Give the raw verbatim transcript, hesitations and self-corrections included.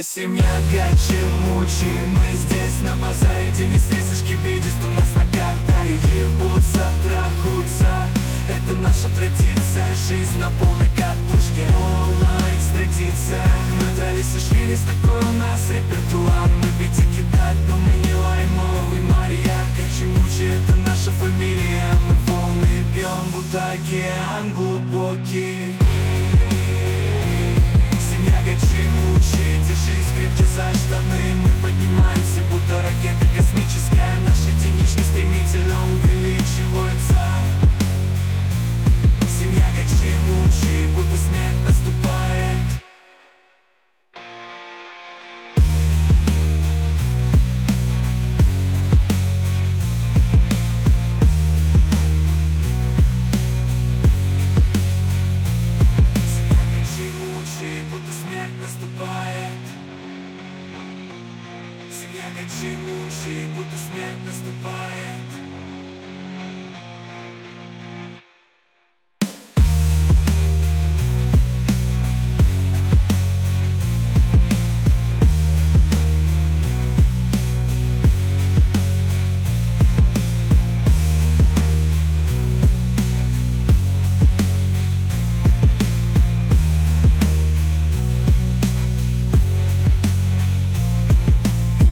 Семья Гачи-Мучи, мы здесь на базаре, где не встретишь кибидист, у нас на карта и ебутся, трахутся. Это наша традиция, жизнь на полной катушке, полная экстрадиция. Мы дрались и шли, такой у нас репертуар. Мы бити кидать, но мы не лаймовый Мария Гачи-Мучи, это наша фамилия. Мы волны пьем, будто океан глубокий. Семья Гачи-Мучи, держись крепче за штаны. Мы поднимаемся, будто ракета космическая. Наши единички стремительно увеличиваются. Семья Гачи-Мучи, будто смерть наступает. Семья Гачи-Мучи, будто смерть наступает. Семья Гачи-Мучи, будто смерть наступает.